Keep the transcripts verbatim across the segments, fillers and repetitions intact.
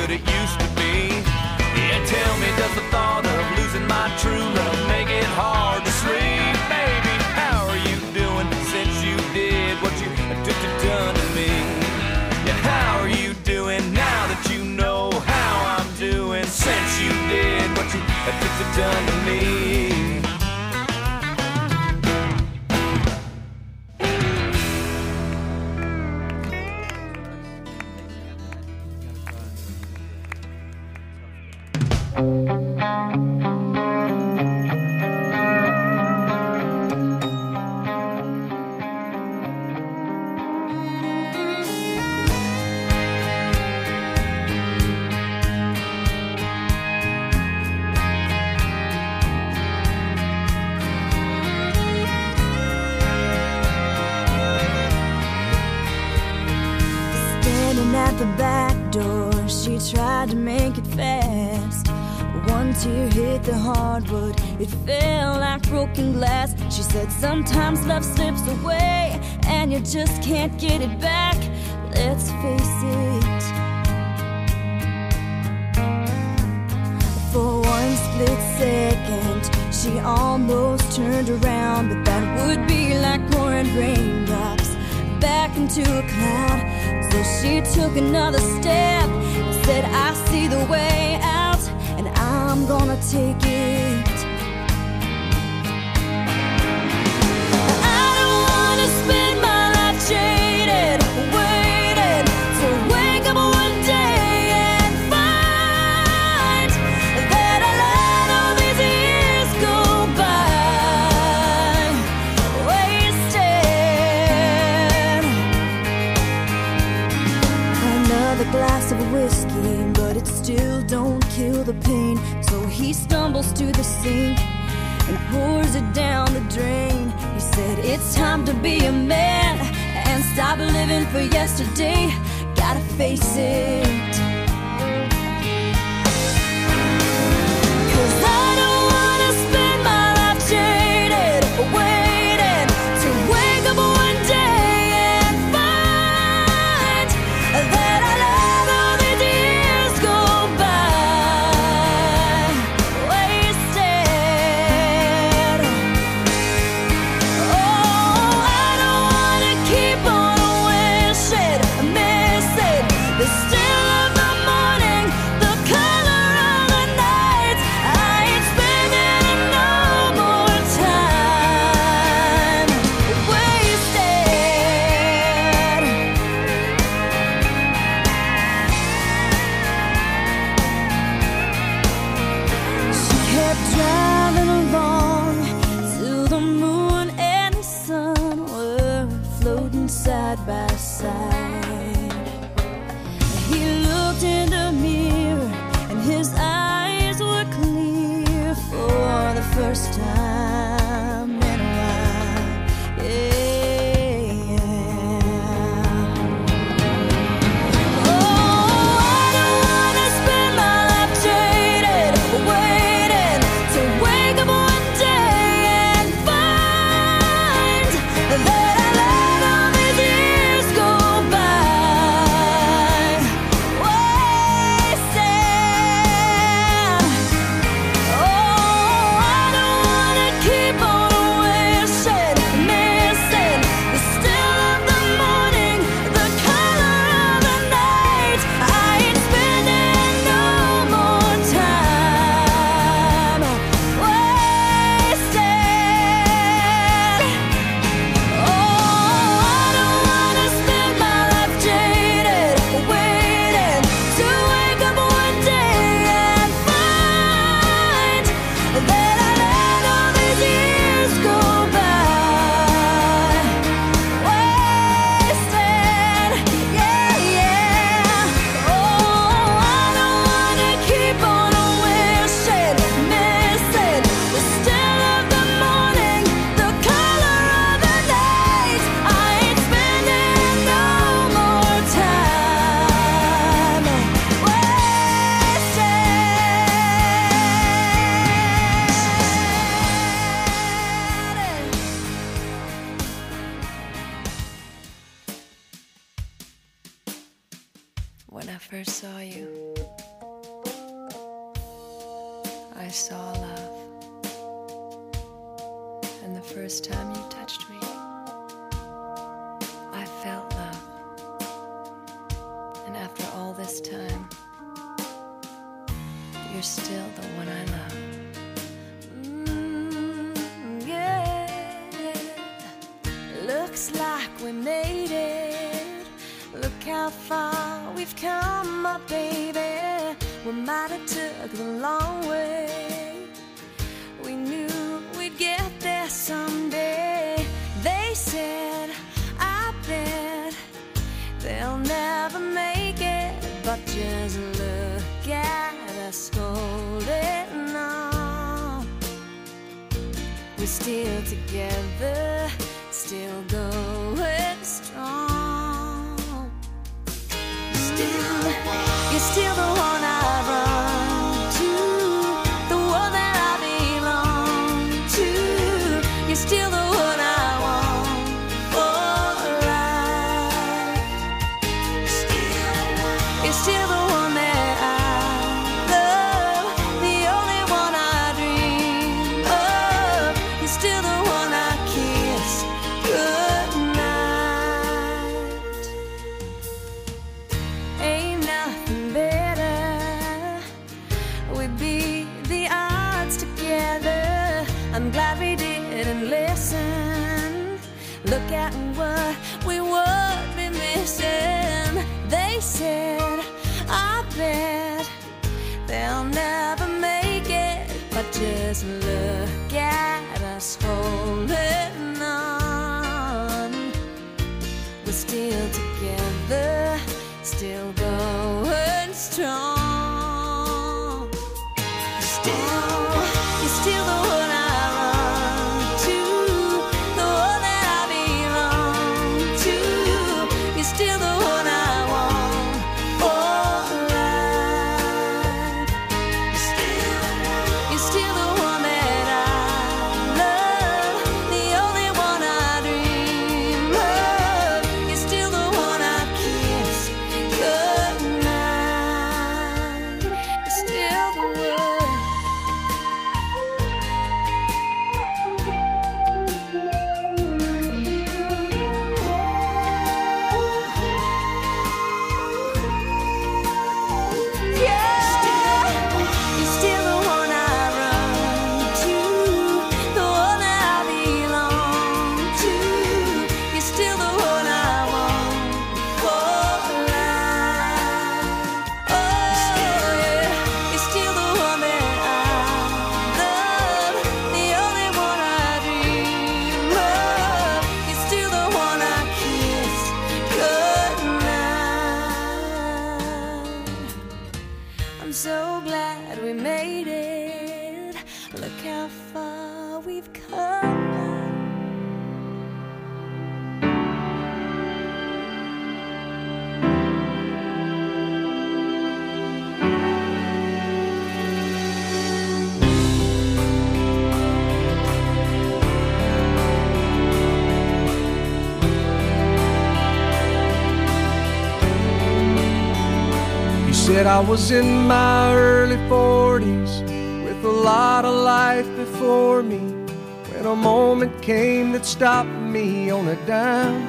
good it used to be. Yeah, tell me, does the thought of losing my true love make it hard to sleep? Baby, how are you doing since you did what you addicted done to me? Yeah, how are you doing now that you know how I'm doing since you did what you addicted done to me? At the back door, she tried to make it fast. One tear hit the hardwood, it fell like broken glass. She said sometimes love slips away and you just can't get it back. Let's face it, for one split second she almost turned around, but that would be like pouring raindrops back into a cloud. So she took another step and said, I see the way out and I'm gonna take it. I don't wanna spend my life jaded, waiting to wake up one day and find that I let all these years go by wasted. Another glass of whiskey, but it still don't kill the pain. So he stumbles to the sink and pours it down the drain. He said, it's time to be a man and stop living for yesterday. Gotta face it, 'cause I don't wanna spend my life jaded, waiting to wake up one day and find that I let all these years go by wasted. Oh, I don't wanna keep on wishing, missing the still of the morning, the color of the night. I ain't spending no more time wasted. She kept driving along till the moon and the sun were floating side by side. He looked in the mirror and his eyes were clear for the first time in a while. Yeah. Oh, I don't wanna spend my life jaded, waiting to wake up one day and find that I let all these years go by you, I saw love. And the first time you touched me, I felt love. And after all this time, you're still the one I love. Mm, yeah. Looks like we made it. Look how far we've come, my baby. We might have took the long way. We knew we'd get there someday. They said, I bet they'll never make it. But just look at us holding on. We're still together, still going strong. Still, you're still the one I run to, the one that I belong to. You're still the one I want for life. Still, you're still the one that I love, the only one I dream of. You're still the one I kiss goodnight. Ain't nothing better. We beat the odds together. I'm glad we didn't listen. Look at what we would be missing. They said, I bet they'll never make it. But just look at us holding on. We're still together, still going strong. Still, you're still the one I run to, the one that I belong to. You're still the one I want for life. Still, you're still the one that I love, the only one I dream of. You're still the one I kiss goodnight. You're still the one. Yeah, you're still the one I run to, the one that I belong to. You're still the one I want for life. Oh yeah, you're still the one that I love, the only one I dream of. You're still the one I kiss goodnight. I'm so glad we made it. Look how far we've come. He said I was in my early forties with a lot of life before me, when a moment came that stopped me on a dime.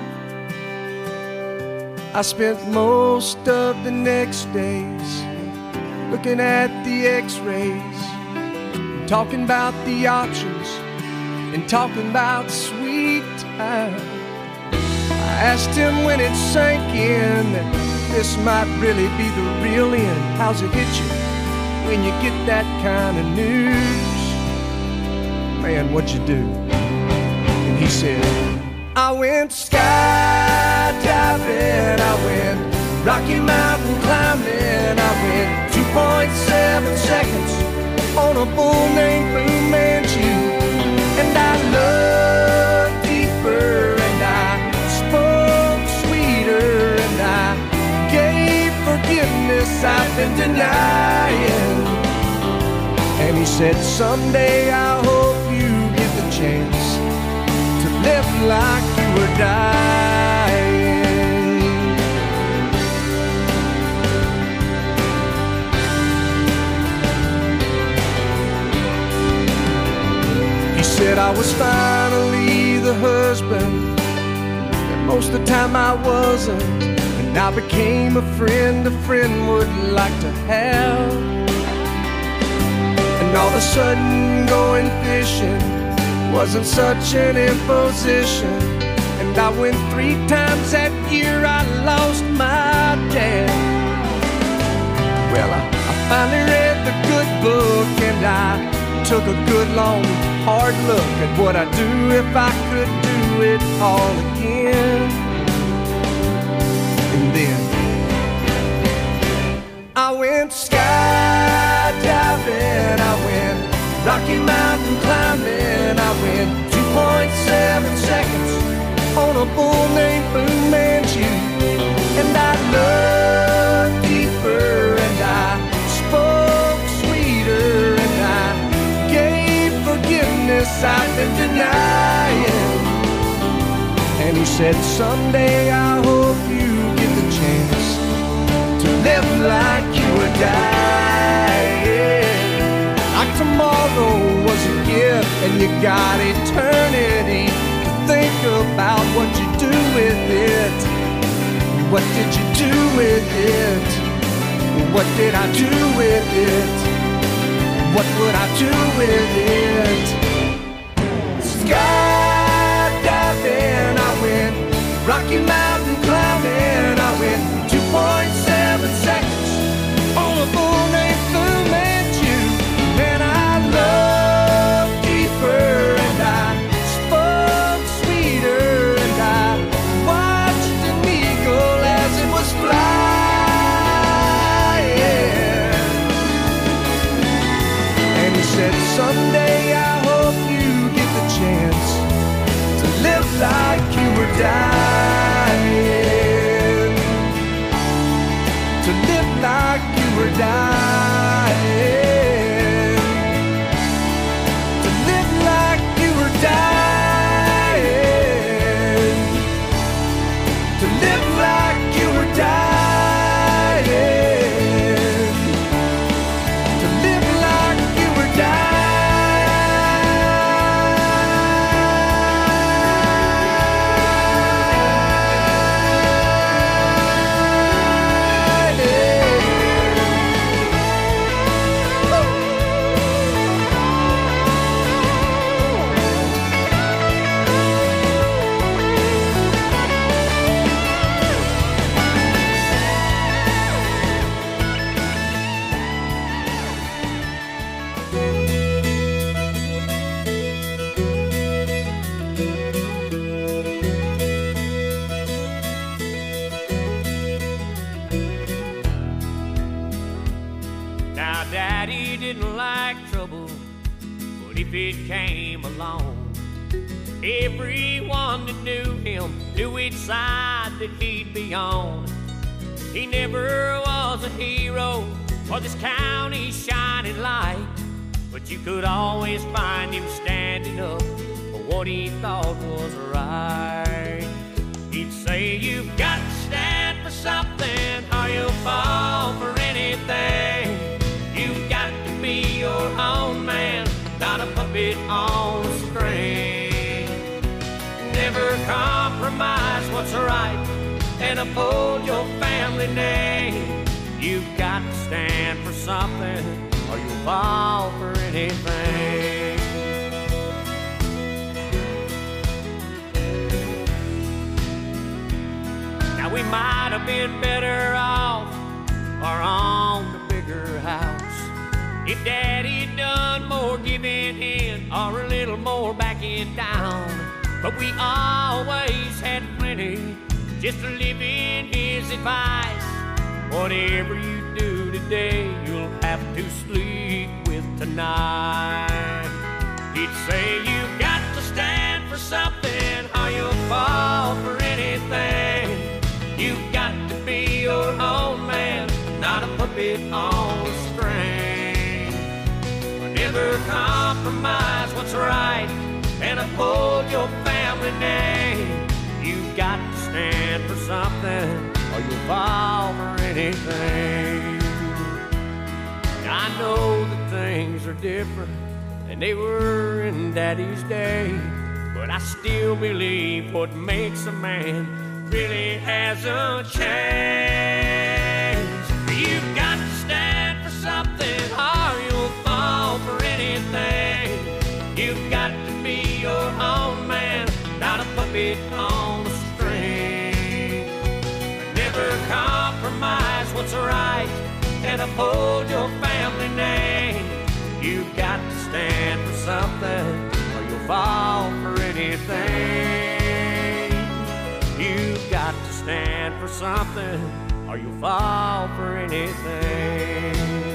I spent most of the next days looking at the x-rays, talking about the options and talking about sweet time. I asked him when it sank in that this might really be the real end. How's it hit you when you get that kind of news? Man, what'd you do? And he said, I went skydiving, I went Rocky Mountain climbing, I went two point seven seconds on a bull named Fu Manchu. And I loved deeper, and I spoke sweeter, and I gave forgiveness I've been denying. And he said, someday I hope you get the chance to live like you were dying. I was finally the husband that most of the time I wasn't. And I became a friend a friend would like to have. And all of a sudden going fishing wasn't such an imposition. And I went three times that year, I lost my dad. Well, I, I finally read the good book, and I took a good long hard look at what I'd do if I could do it all again. And then I went skydiving, I went Rocky Mountain climbing, I went two point seven seconds on a bull named Fu Manchu. And I looked deeper, and I spoke sweeter, and I gave forgiveness I've been denying. And he said, someday I hope you get the chance to live like you were dying. Like tomorrow was a gift, and you got eternity to think about what you do with it. What did you do with it? What did I do with it? What would I do with it? Skydiving, I went Rocky Mountain climbing, I went two point seven seconds on a bull named Fu Manchu. And I loved deeper, and I spoke sweeter, and I watched an eagle as it was flying. And he said, someday I hope you get the chance to live like you were dying. To live like you were dying. To live like you were dying. To live like you were dying. To live like you were dying. Now, Daddy didn't like trouble, but if it came along, everyone that knew him knew which side that he'd be on. He never was a hero or this county's shining light, but you could always find him standing up for what he thought was right. He'd say, you've got to stand for something or you'll fall for anything. You've got to be your own man, not a puppet on a string. Never compromise what's right and uphold your family name. You've got to stand for something or you'll fall for anything. Now we might have been better off or on the bigger house if Daddy'd done more giving in or a little more backing down. But we always had plenty just to live in his advice. Whatever you do today, you'll have to sleep with tonight. He'd say, you've got to stand for something or you'll fall for anything. You've got to be your own man, not a puppet on a string. Never compromise what's right and uphold your family name. You've got to stand for something or you'll fall for anything. I know that things are different and they were in Daddy's day. But I still believe what makes a man really hasn't changed. You've got to stand for something or you'll fall for anything. You've got to be your own man, not a puppet on a string. Never compromise what's right and uphold your family name. You've got to stand for something or you'll fall for anything. You've got to stand for something or you'll fall for anything.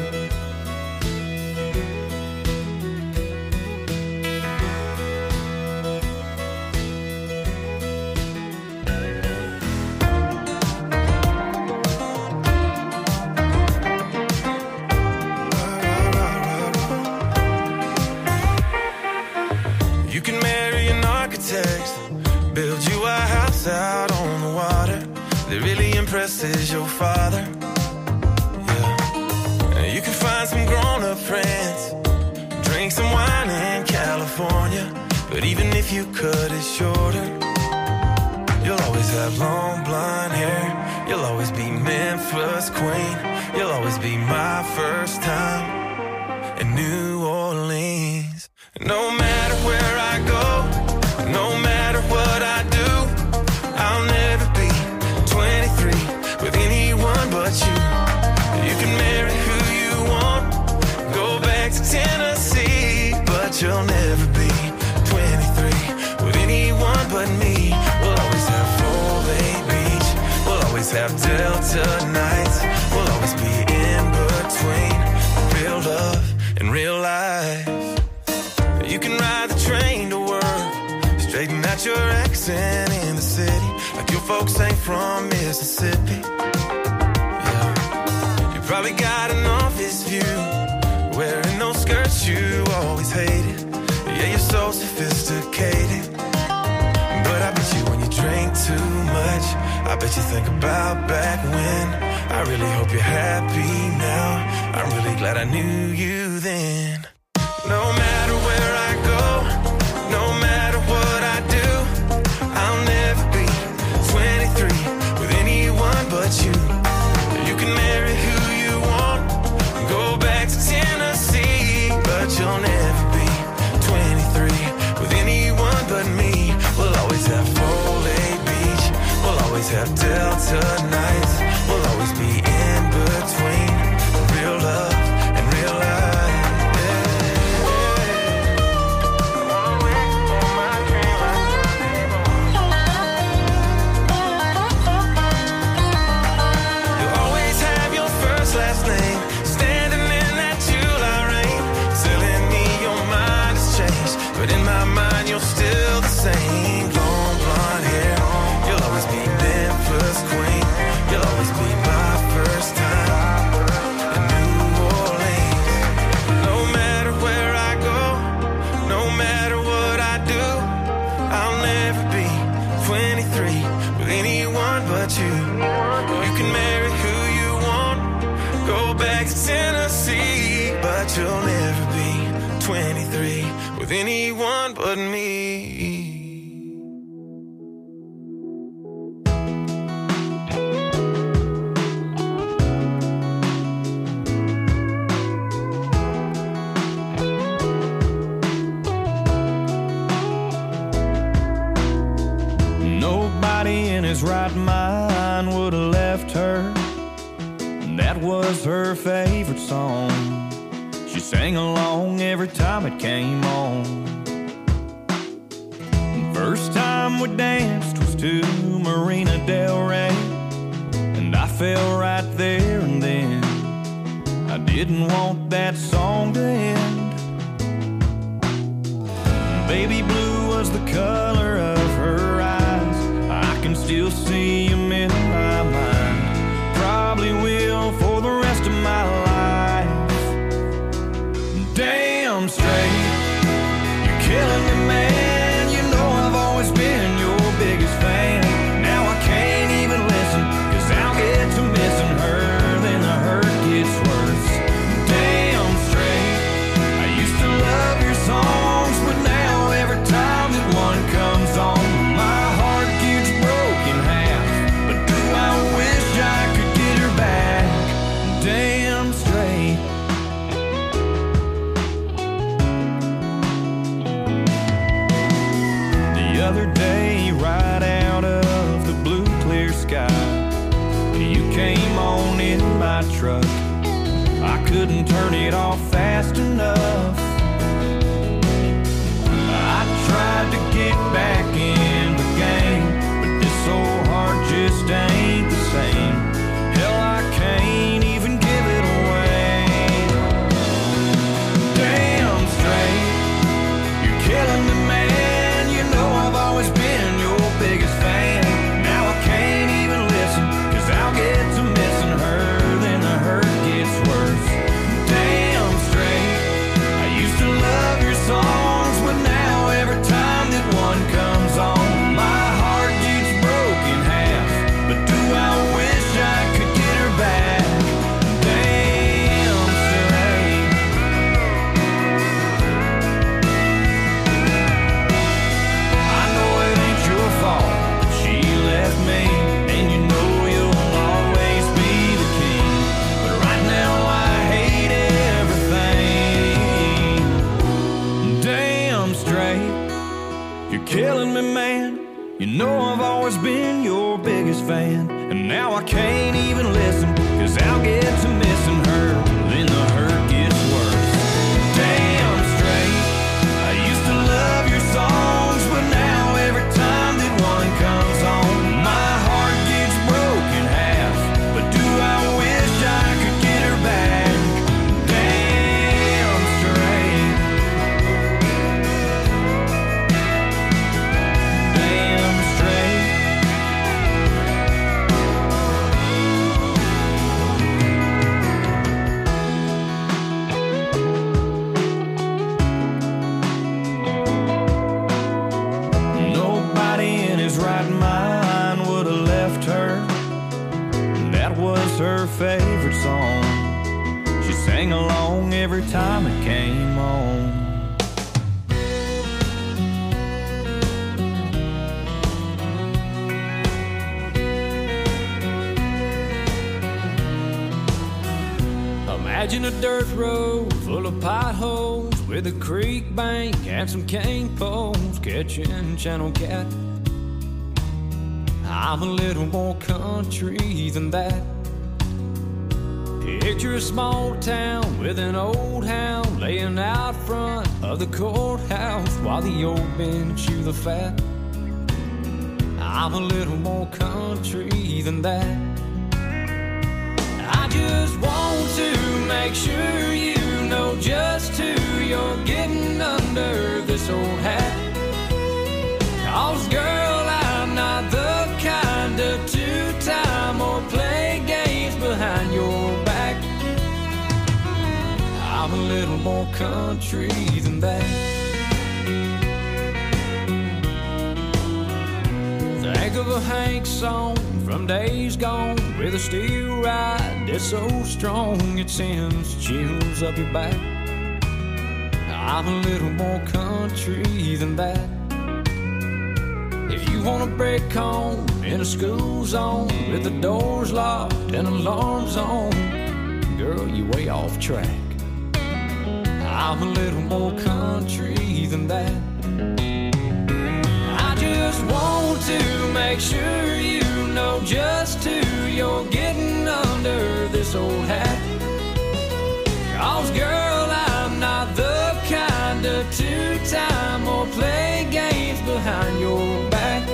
You can marry an architect, build you a house out on the water that really impresses your father. Yeah. You can find some grown-up friends, drink some wine in California, but even if you cut it shorter, you'll always have long blonde hair. You'll always be Memphis queen. You'll always be my first time in New Orleans. No matter where I go, no matter what I do, I'll never be twenty-three with anyone but you. You can marry who you want, go back to Tennessee, but you'll never be twenty-three with anyone but me. We'll always have Foley Beach, we'll always have Delta nights, we'll always be in between real love and real life. You can ride the train to work, straighten out your accent in the city, like your folks ain't from Mississippi. Yeah. You probably got an office view, wearing those skirts you always hated. Yeah, you're so sophisticated, but I bet you when you drink too much, I bet you think about back when. I really hope you're happy now, I'm really glad I knew you then. No matter where I go, no matter what I do, I'll never be twenty-three with anyone but you. You can marry who you want, go back to Tennessee, but you'll never be twenty-three with anyone but me. We'll always have Foley Beach, we'll always have Delta nights, we'll always be in between real love and real life. Last name, standing in that July rain, telling me your mind has changed, but in my mind you're still the same. Long blonde hair, you'll always be Memphis queen, you'll always be my first time in New Orleans. No matter where I go, no matter what I do, I'll never be twenty-three with anyone but you. You can marry who you want, go back to Tennessee, but you'll never be twenty-three with anyone but me. Nobody in his right mind would have left her. That was her favorite song. She sang along every time it came on. First time we danced was to Marina Del Rey, and I fell right there and then. I didn't want that song to end. Baby blue was the color of her eyes. I can still see them in my mind. Probably will for the rest of my life. Damn straight, you're killing me, man. You know I've always been your biggest fan. Now I can't even listen, cause I'll get to missing her, then the hurt gets worse. Damn straight, I used to love your song. me. The other day, right out of the blue clear sky, you came on in my truck. I couldn't turn it off fast enough. I tried to get back in the game, but this old heart just ain't the same. Hell, I can't even give it away. Damn straight, you're killing me, man. You know I've always been your biggest fan. Now I can't even listen, cause I'll get to missing her, then the hurt gets worse. Damn straight, I used to love your songs, but now every time that one comes on, my heart gets broken half. But do I wish I could get her back? Damn straight. I know it ain't your fault that she left me, and you know you'll always be the king. But right now I hate everything. Damn straight, you're killing me, man. You know I've always been your biggest fan, and now I can't even listen, cause I'll get to missing her, then the hurt gets worse. Damn straight, I used to love your songs, but now every time that one comes on, my heart gets broken half. But do I wish I could get her back? Damn straight. Damn straight. Nobody in his right mind would have left her. That was her favorite song. She sang along every time it came on. Imagine a dirt road full of potholes with a creek bank and some cane poles catching channel cat. I'm a little more country than that. Picture a small town with an old hound laying out front of the courthouse while the old men chew the fat. I'm a little more country than that. I just want to make sure you know just who you're getting under this old hat. Cause girl, I'm not the kind of two-time or play games behind your back. I'm a little more country than that. Think of a Hank song from days gone with a steel ride that's so strong it sends chills up your back. I'm a little more country than that. If you wanna break home in a school zone with the doors locked and alarms on, girl, you way off track. I'm a little more country than that. I just want to make sure you know just who you're getting under this old hat. Cause girl, I'm not the kind of two-time or play games behind your back.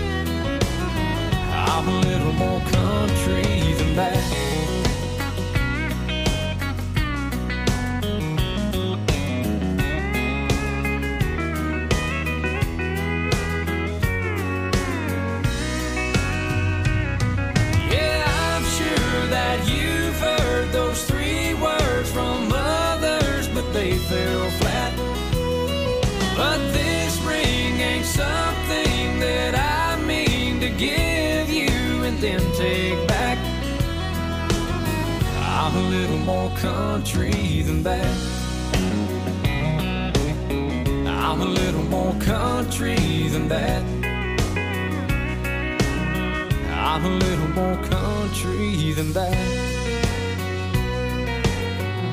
I'm a little more country than that. Those three words from others, but they fell flat. But this ring ain't something that I mean to give you and then take back. I'm a little more country than that. I'm a little more country than that. I'm a little more country than that.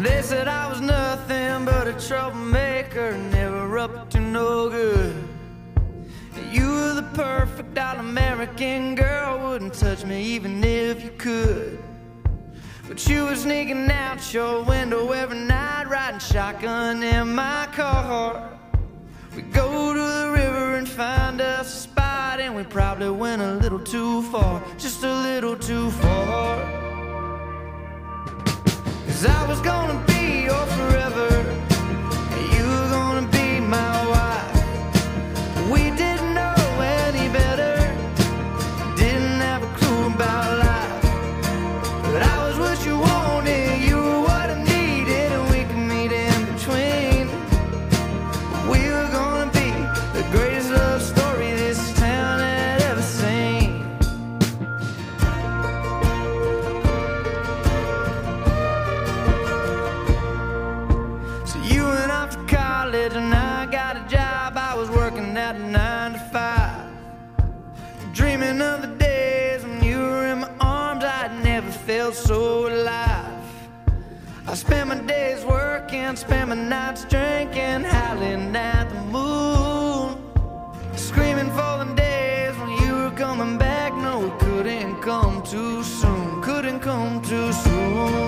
They said I was nothing but a troublemaker, never up to no good. You were the perfect all-American girl, wouldn't touch me even if you could. But you were sneaking out your window every night, riding shotgun in my car. We go to the river and find us a spot, and we probably went a little too far, just a little too far. 'Cause I was gonna be your forever, and you were gonna be my wife. We didn't know any better, didn't have a clue about life. But I was what you wanted, you were what I needed, and we could meet in between. We were gonna be the greatest love story this town had ever seen. So you went off to college and I got a job. I was working at a nine to five, dreaming of the days when you were in my arms. I'd never felt so alive. I spent my days working, spent my nights drinking, howling at the moon, screaming for the days when you were coming back. No, it couldn't come too soon, couldn't come too soon.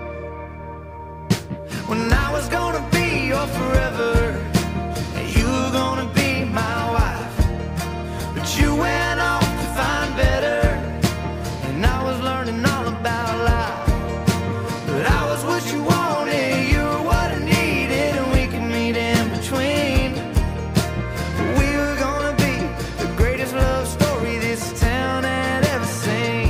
When I was gonna be your forever, and you were gonna be my wife. But you went off to find better, and I was learning all about life. But I was what you wanted, you were what I needed, and we could meet in between. We were gonna be the greatest love story this town had ever seen.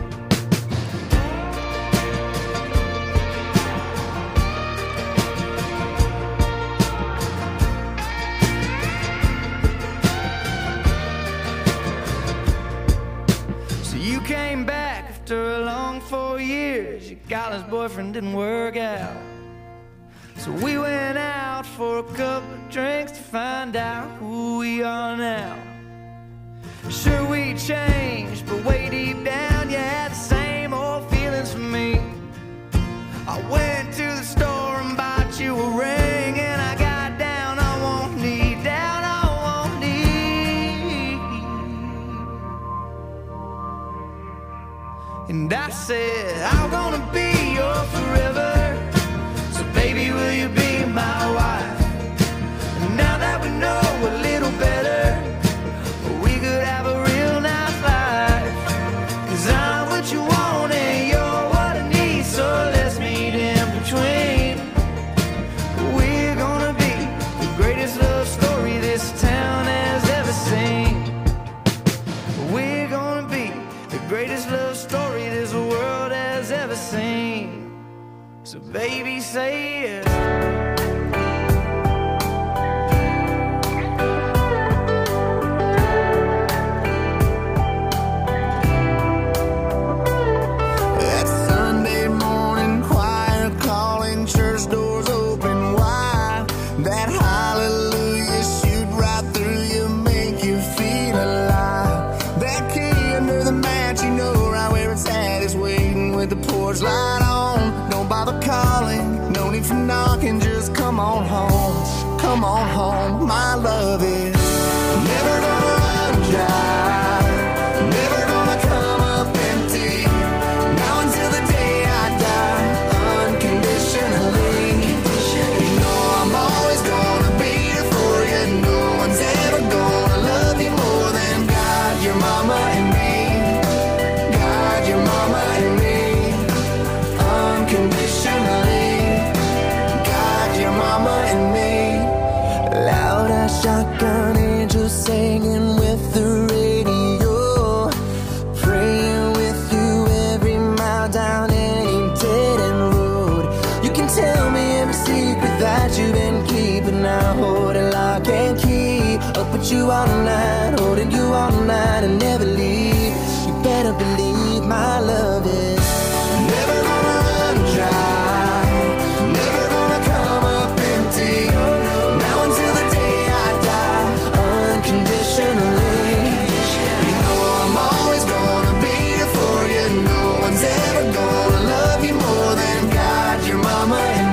So you came back after a long four years. Your college boyfriend didn't work out, so we went out for a couple of drinks to find out who we are now. Sure, we changed, but way deep down you had the same old feelings for me. I went to the store and bought you a ring, and I got down on one knee, down on one knee. And I said, I'm gonna be your forever, so baby, will you be my wife? And now that we know a little better, we could have a real nice life. 'Cause I'm what you want and you're what I need, so let's meet in between. We're gonna be the greatest love story this town has ever seen. We're gonna be the greatest love story this world has ever seen. So baby, say yes. That Sunday morning choir calling, church doors open wide. That hallelujah shoot right through you, make you feel alive. That key under the mat, you know right where it's at, is waiting with the porch light on. Don't bother calling, no need for knocking, just come on home, come on home. My love is never gonna run dry, never gonna come up empty. Now until the day I die, unconditionally. You know I'm always gonna be here for you. No one's ever gonna love you more than God, your mama and me. God, your mama and me. Unconditionally. God, your mama and me. Loud as shotgun angels singing with the radio, praying with you every mile down any dead end road. You can tell me every secret that you've been keeping. I hold it lock and key, up with you all night, holding you all night and never leave. You better believe my love is never gonna run dry, never gonna come up empty. Now until the day I die, unconditionally. You know I'm always gonna be here for you. No one's ever gonna love you more than God, your mama and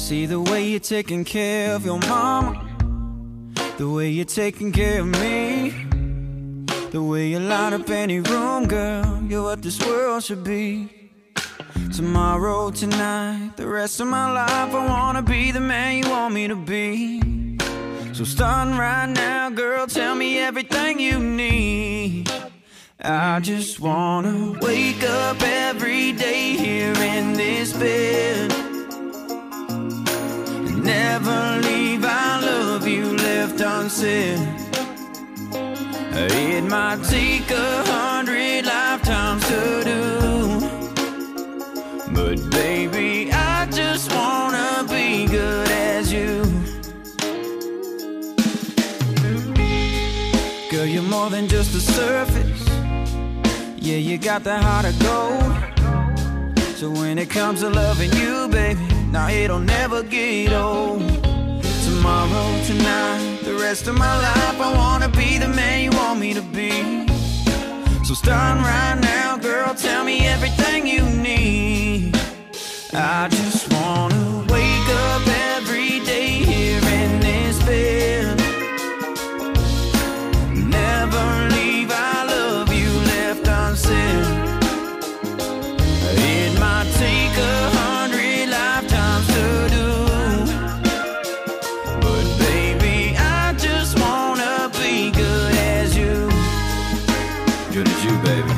See the way you're taking care of your mama, the way you're taking care of me, the way you light up any room, girl. You're what this world should be. Tomorrow, tonight, the rest of my life, I wanna be the man you want me to be. So starting right now, girl, tell me everything you need. I just wanna wake up every day here in this bed and never leave I love you left unsaid. It might take a hundred lifetimes to do, but baby, I just wanna be good as you. Girl, you're more than just the surface. Yeah, you got the heart of gold. So when it comes to loving you, baby, now it'll never get old. Tomorrow, tonight, the rest of my life, I wanna be the man you want me to be. So starting right now, girl, tell me everything you need. I just wanna wake up every day here in this bed, never leave I love you left unsaid. It might take a hundred lifetimes to do, but baby, I just wanna be good as you. Good as you, baby.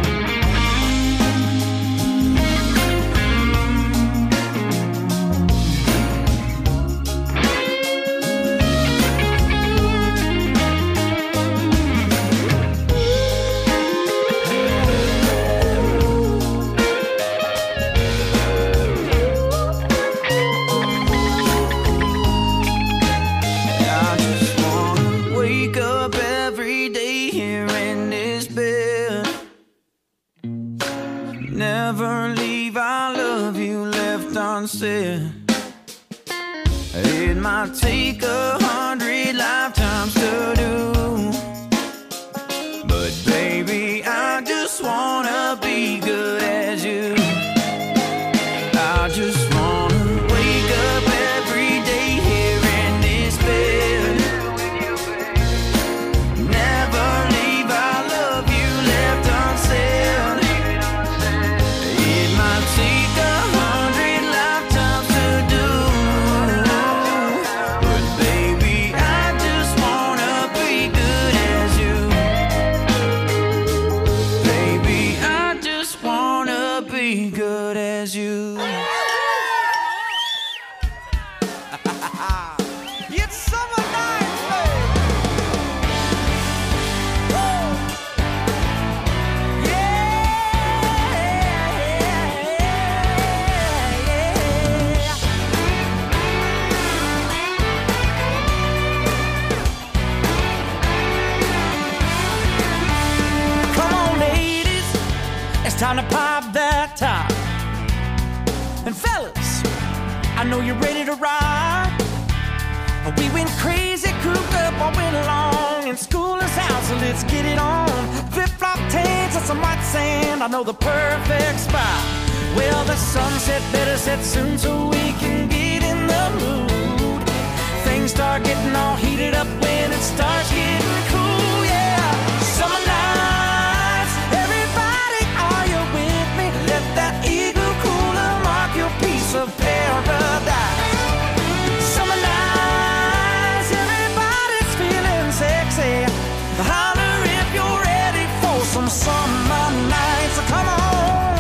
Never leave I love you left unsaid. It might take a hundred lifetimes to do, but baby, I just wanna be good as you. I just wanna wake up every day here in this bed, never leave I love you left unsaid. It might take a hundred lifetimes to do, but baby, I just wanna be good as you. Baby, I just wanna be good as you. It's summer night, baby. Woo! Come on, ladies, it's time to pop that top. And fellas, I know you're ready to ride. We went crazy, cooped up all winter long, and school is out, so let's get it on. Flip-flop tanks and some white sand, I know the perfect spot. Well, the sunset better set soon so we can get in the mood. Things start getting all heated up when it starts getting cool, yeah. Summer nights, everybody, are you with me? Let that igloo cooler mark your piece of paradise. Summer nights, everybody's feeling sexy. Holler if you're ready for some summer nights. So come on.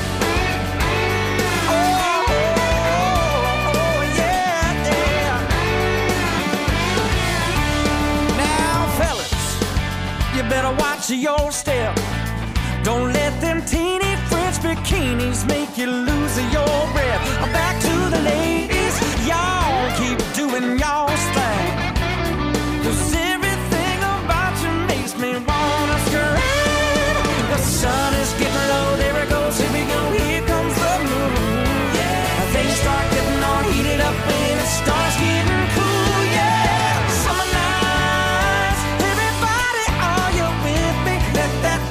Oh, oh, oh, yeah, yeah. Now, fellas, you better watch your step. Don't let them teeny French bikinis make you lose your breath. Back to the ladies, y'all keep doing y'all's thing. 'Cause everything about you makes me wanna scream. The sun is getting low, there it goes, here we go, here comes the moon. Yeah. Things start getting all heated up when it starts getting cool, yeah. Summer nights, everybody, are you with me? Let that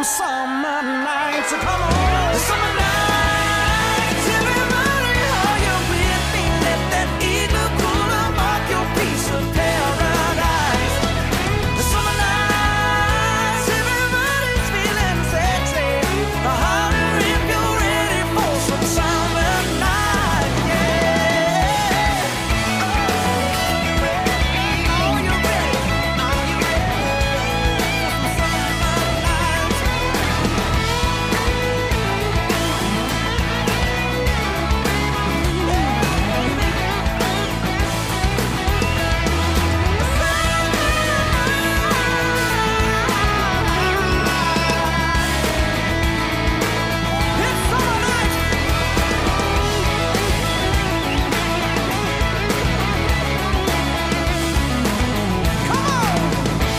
summer nights. So come on, the summer nights. Everybody, are you with me? Let that eagle cool and mark your piece of paradise. The summer nights, everybody's feeling sexy. Holler if you're ready for some summer night, yeah. Oh, you ready? Are you ready for some summer nights? It's summer nights. Come on.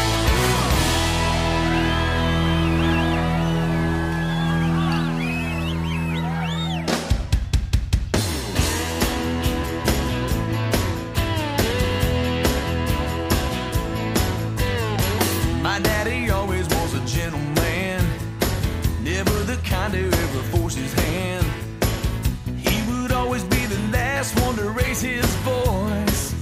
My daddy always was a gentleman, never the kind to ever force his hand. He would always be the last one to raise his voice.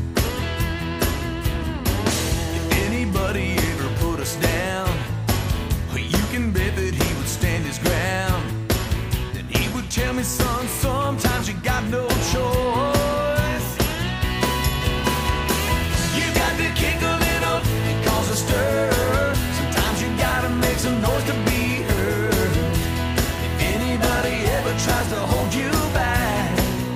If anybody ever put us down, well, you can bet that he would stand his ground. Then he would tell me, son, sometimes you got no choice. You got to kick a little and cause a stir. Sometimes you gotta make some noise to be heard. If anybody ever tries to hold you back,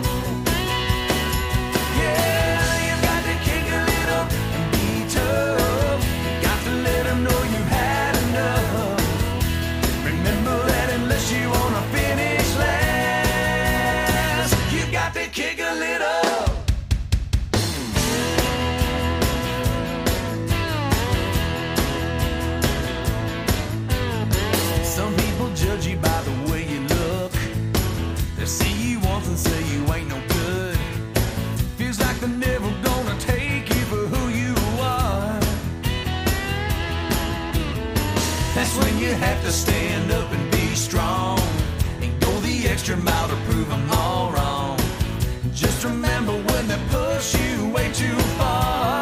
yeah, you got to kick a little and be tough. You got to let them know you had enough. Remember that unless you wanna finish last, you got to kick a little. Some people judge you by the way you look. They see you once and say you ain't no good. Feels like they're never gonna take you for who you are. That's when you have to stand up and be strong and go the extra mile to prove them all wrong. Just remember when they push you way too far,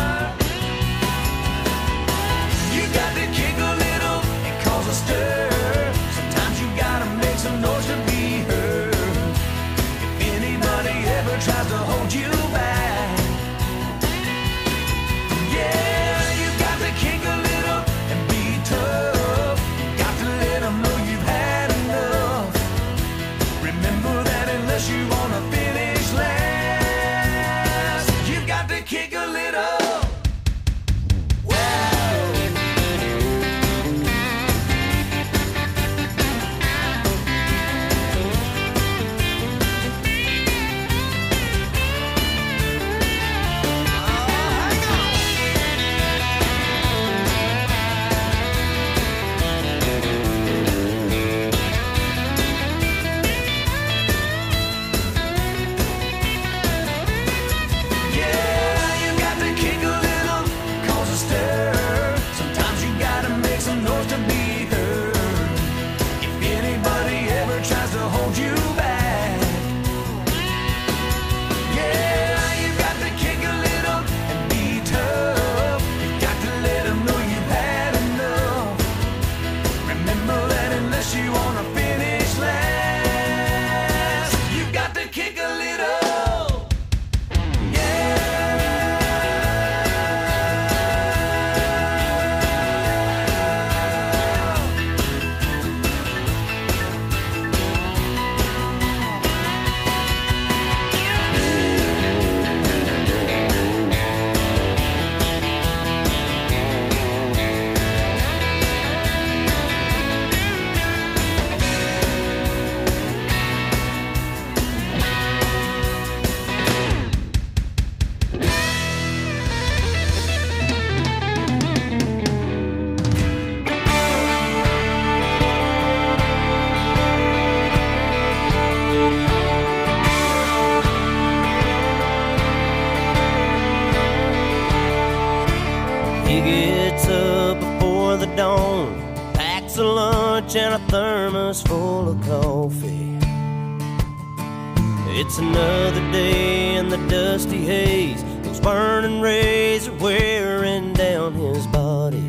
you got to kick a little and cause a stir. Sometimes you gotta make some noise to be heard. If anybody ever tries to hold you back, yeah, you got to kick a little and be tough. You got to let them know you've had enough. Remember that unless you wanna finish last, you got to kick a little. He gets up before the dawn, packs packs of lunch and a thermos full of coffee. It's another day in the dusty haze. Those burning rays are wearing down his body.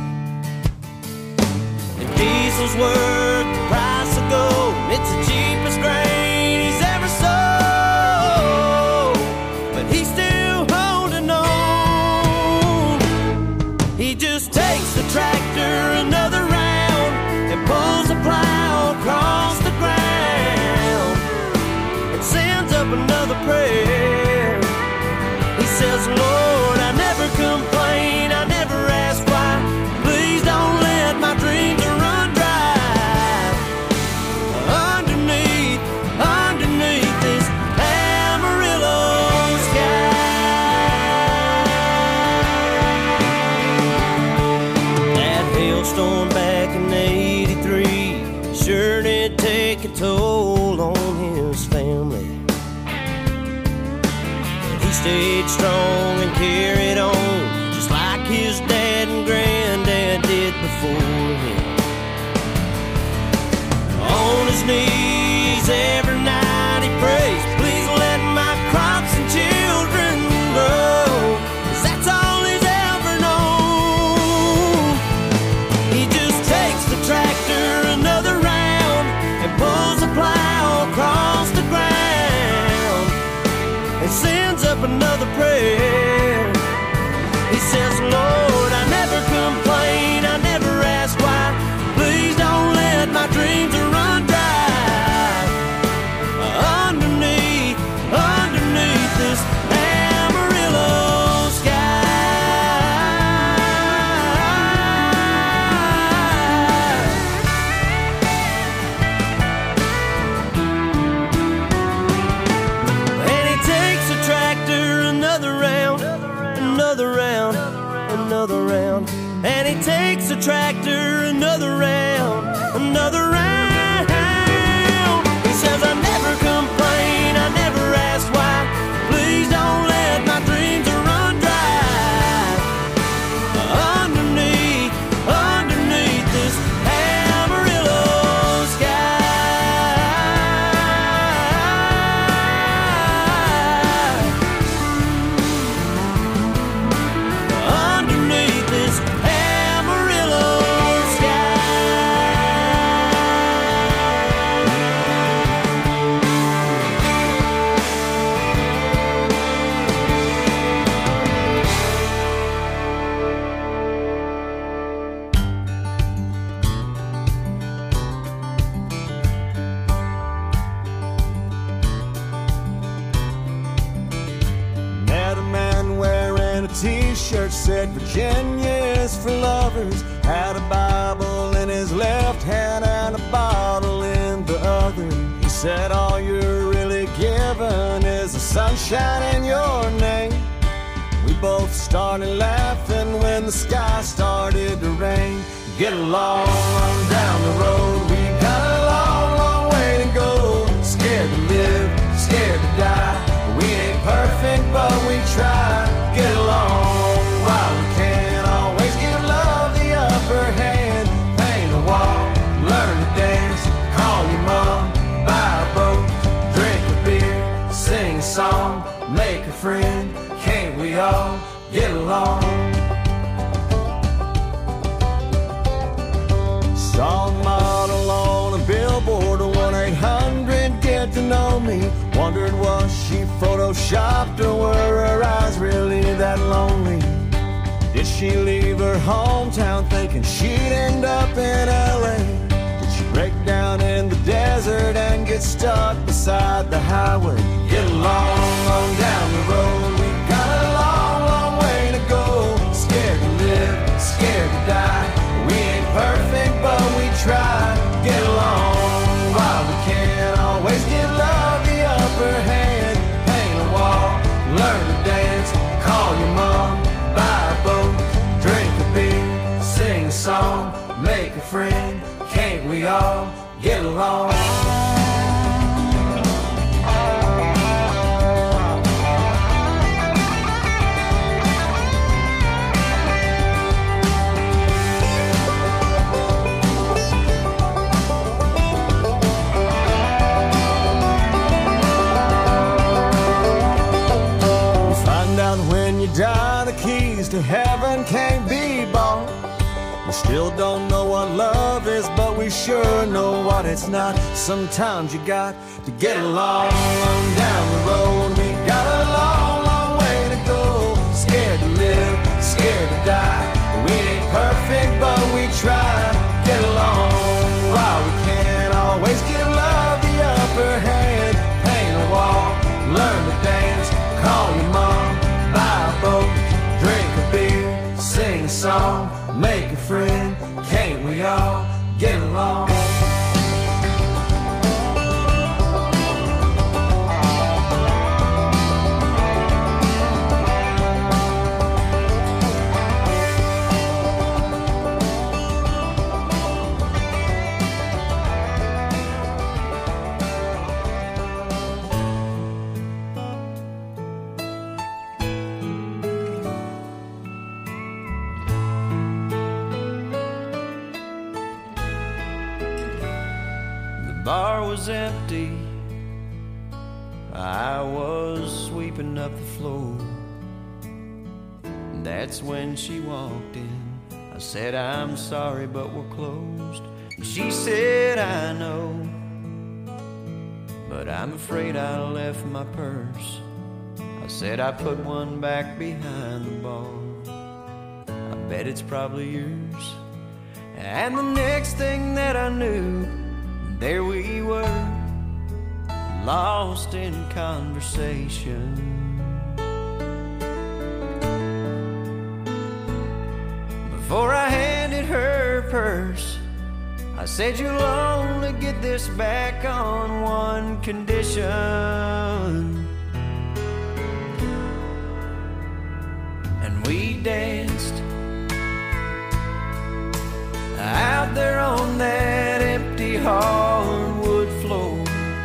The diesel's worth the price of gold. It's the cheapest grain he's ever sold, but he's still holding on. He just takes the tractor another round and pulls the plow across the ground and sends up another prayer. He says, Lord, I never complain, I never ask why. Please don't let my dreams run dry. Underneath, underneath this Amarillo sky. That hailstorm back in eighty-three sure did take a toll on his family. He stayed strong and carried on, just like his dad and granddad did before him. On his knees every night he prays, please let my crops and children grow, 'cause that's all he's ever known. He just takes the tractor another round and pulls the plow across the ground and sends up another prayer. He says, Lord, I never complain, I never ask why. Please don't let my dreams run dry. Underneath, underneath this Amarillo sky. And he takes the tractor another round, another round, another round. And he takes the tractor another round, another round. He says, I never complain, I never ask why. Please don't let my dreams run dry. Underneath, underneath this Amarillo sky. Underneath this Amarillo sky. Met a man wearing a t-shirt said Virginia is for lovers. Had a Bible in his left hand and a bottle in the other. He said all you're really given is the sunshine in your name. We both started laughing when the sky started to rain. Get along on down the road, we got a long, long way to go. Scared to live, scared to die. We ain't perfect, but we try. Get along while we can. Always give love the upper hand. Paint a wall, learn to dance. Call your mom, buy a boat, drink a beer, sing a song, make a friend. Can't we all get along? Saw a model on a billboard, one eight hundred get to know me. Wondered was she photoshopped or were her eyes really that lonely? Did she leave her hometown thinking she'd end up in L A? Did she break down in the desert and get stuck beside the highway? Get along on down the road, we got a long, long way to go. Scared to live, scared to die. We ain't perfect, but we try. Get along while we can. Always give love the upper hand. Paint a wall, learn to dance. Call your mom, buy a boat, drink a beer, sing a song, make a friend. Can't we all get along? Still don't know what love is, but we sure know what it's not. Sometimes you got to get along, along down the road. We got a long, long way to go. Scared to live, scared to die. We ain't perfect, but we try. Get along while we can. Always give love the upper hand. Paint a wall, learn to dance. Call your mom, buy a boat, drink a beer, sing a song, make a friend. Can't we all get along? Bar was empty. I was sweeping up the floor. That's when she walked in. I said, I'm sorry, but we're closed. She said, I know, but I'm afraid I left my purse. I said, I put one back behind the bar. I bet it's probably yours. And the next thing that I knew, there we were, lost in conversation. Before I handed her purse, I said, you'll only get this back on one condition. And we danced out there on that empty hardwood floor.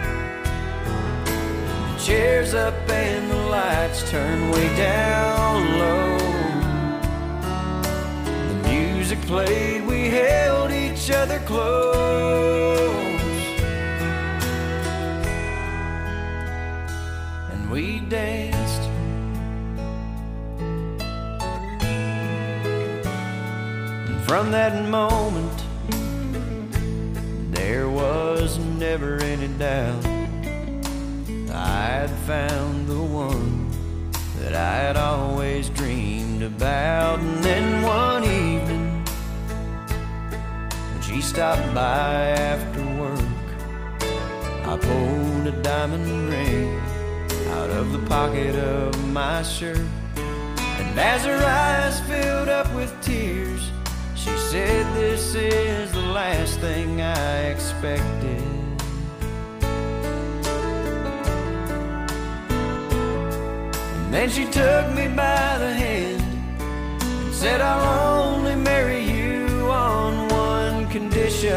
The chairs up and the lights turned way down low. The music played, we held each other close. And we danced. And from that moment, there was never any doubt I'd found the one that I had always dreamed about. And then one evening, when she stopped by after work, I pulled a diamond ring out of the pocket of my shirt. And as her eyes filled up with tears, she said, this is the last thing I expected. And then she took me by the hand and said, I'll only marry you on one condition.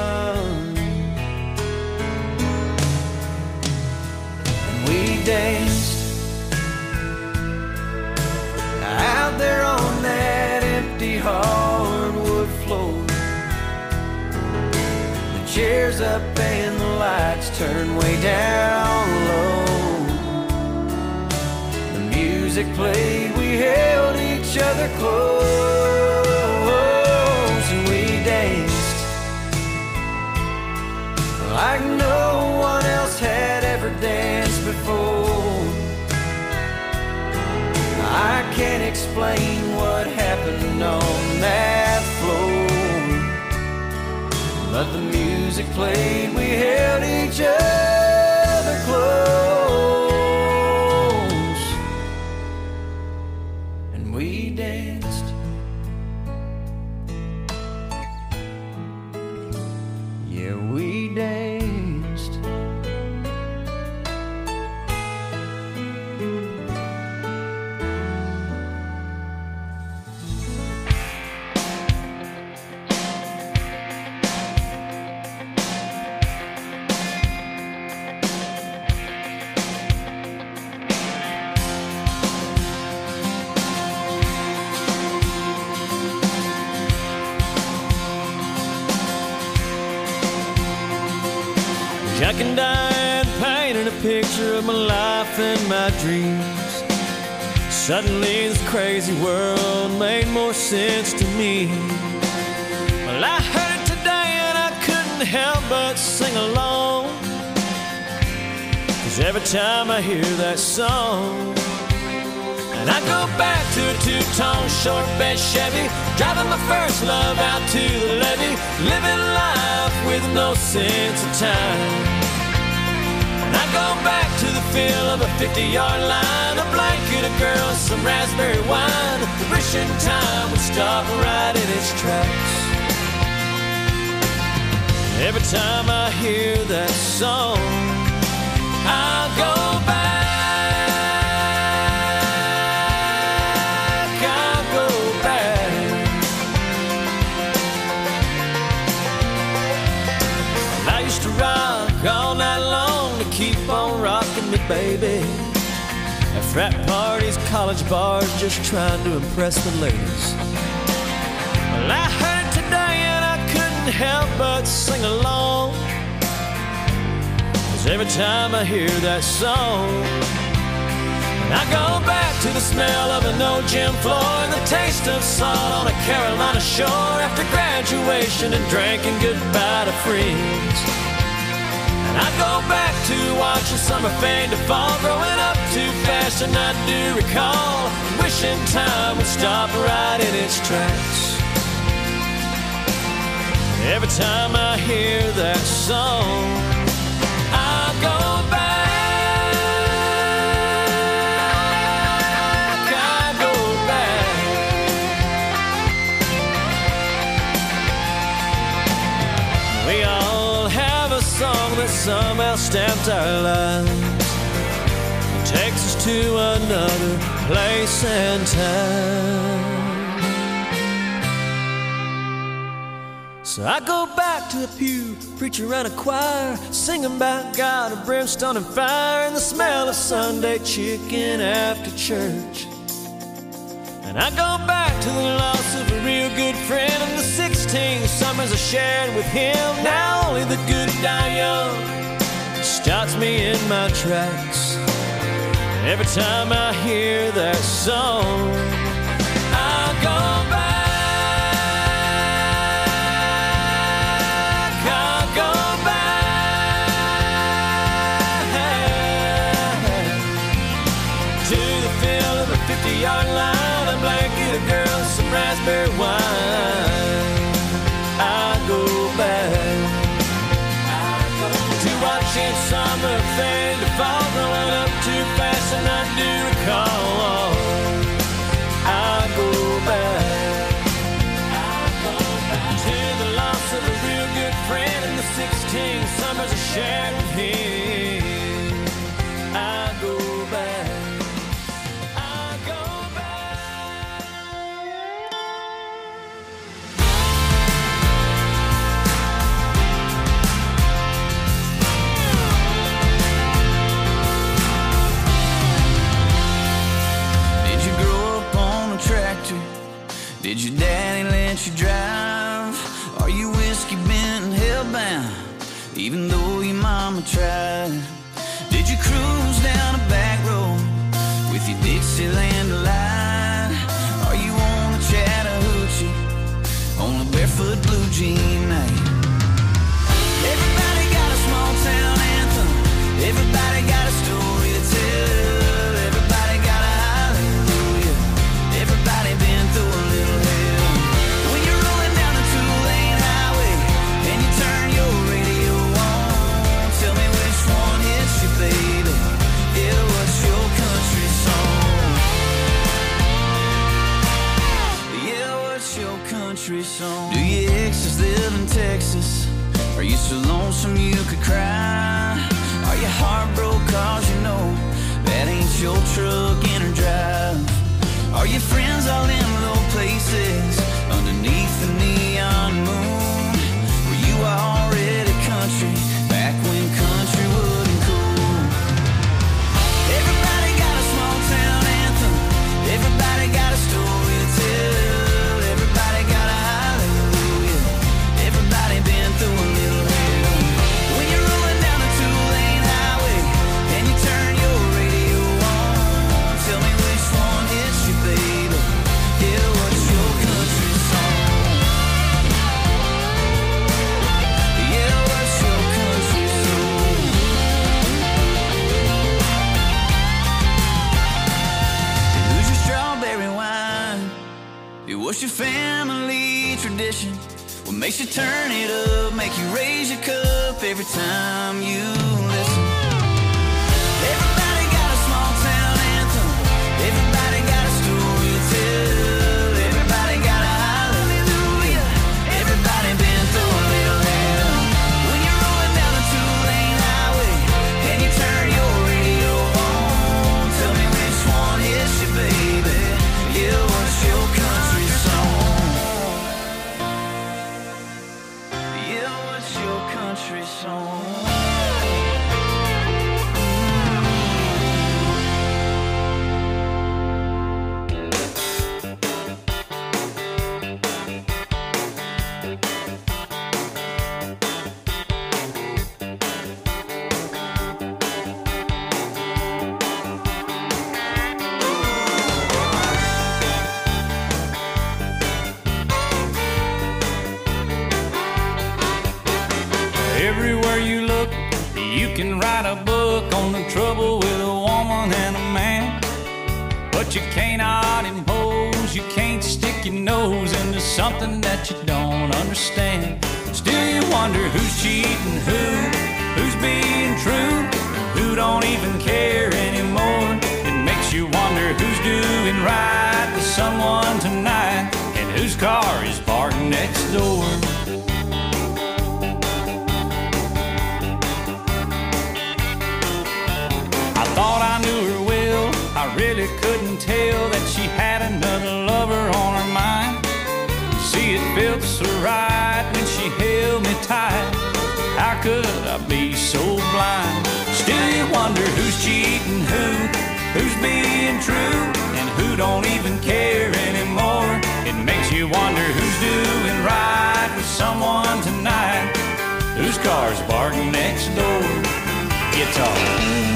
And we danced out there on that empty hardwood floor. The chairs up and the lights turned way down low. The music played, we held each other close. And we danced like no one else had ever danced before. I can't explain what happened on that floor, but the music played, we held each other close, and we danced. Yeah, we danced. Jack and Diane painted a picture of my life and my dreams. Suddenly this crazy world made more sense to me. every time I hear that song. And I go back to a two-tone short bed Chevy, driving my first love out to the levee, living life with no sense of time. And I go back to the feel of a fifty-yard line, a blanket, a girl, some raspberry wine, wishing time would stop right in its tracks. Every time I hear that song, I'll go back. All night long to keep on rocking me, baby. At frat parties, college bars, just trying to impress the ladies. Well, I heard it today and I couldn't help but sing along. 'Cause every time I hear that song, I go back to the smell of an old gym floor and the taste of salt on a Carolina shore after graduation and drinking goodbye to friends. I go back to watching summer fade to fall, growing up too fast and I do recall, wishing time would stop right in its tracks. Every time I hear that song, I go back, I go back. We all have a song that somehow stamped our lives and takes us to another place and time. So I go back to a pew, preacher and a choir, singing about God and brimstone and fire and the smell of Sunday chicken after church. And I go back to the loss of a real good friend and the sixteen summers I shared with him. Now only the good die young stops me in my tracks. Every time I hear that song, I go back, I go back to the feel of a fifty-yard line, a blanket, a girl, some raspberry wine. I go back to watching summer fade to fall, growing up too fast and I do recall. I go back, I go back to the loss of a real good friend and the sixteen summers I shared with him. I go back. Did your daddy let you drive? Are you whiskey bent and hellbound, even though your mama tried? Did you cruise down a back road with your Dixieland delight? Are you on a Chattahoochee on a barefoot blue jean night? Everybody got a small town anthem, everybody got a story to tell, everybody got a hallelujah, everybody been through a little hell. When you're rolling down a two-lane highway and you turn your radio on, tell me which one hits you, baby. Yeah, what's your country song? Yeah, what's your country song? Do your exes live in Texas? Are you so lonesome you could cry? Are you heartbroken cause you know that ain't your truck in her drive? Are your friends all in low places underneath the neon moon? Were you already country back when country wasn't cool? Everybody got a small town anthem, everybody got a story to tell, everybody got a hallelujah, everybody been through a little hell. When you're rolling down a two-lane highway and you turn your radio on, tell me which one hits you, baby. Yeah, what's your country family tradition? What makes you turn it up, make you raise your cup every time you listen? Everybody got a small town anthem. Everybody got a story to tell. Everybody got a hallelujah. Everybody been through a little hell. When you're rolling down a two-lane highway and you turn your radio on, tell me which one hits you, baby. Yeah, what's your country song? Yeah, what's your country song? Everywhere you look, you can write a book on the trouble with a woman and a man. But you cannot impose, you can't stick your nose into something that you don't understand. Still you wonder who's cheating who, who's being true, who don't even care anymore. It makes you wonder who's doing right with someone tonight, and whose car is parked next door. Thought I knew her well, I really couldn't tell that she had another lover on her mind. See, it felt so right when she held me tight. How could I be so blind? Still you wonder who's cheating who, who's being true, and who don't even care anymore. It makes you wonder who's doing right with someone tonight, whose car's parked next door. Guitar.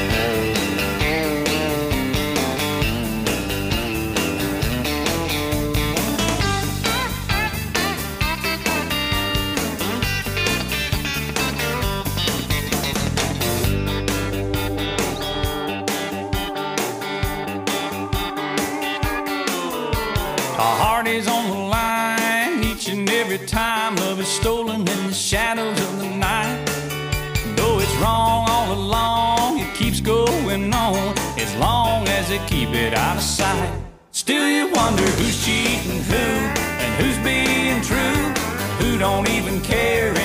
Our heart is on the line each and every time love is stolen in the shadows of the night. Though it's wrong all along, it keeps going on as long as they keep it out of sight. Still you wonder who's cheating who, and who's being true, who don't even care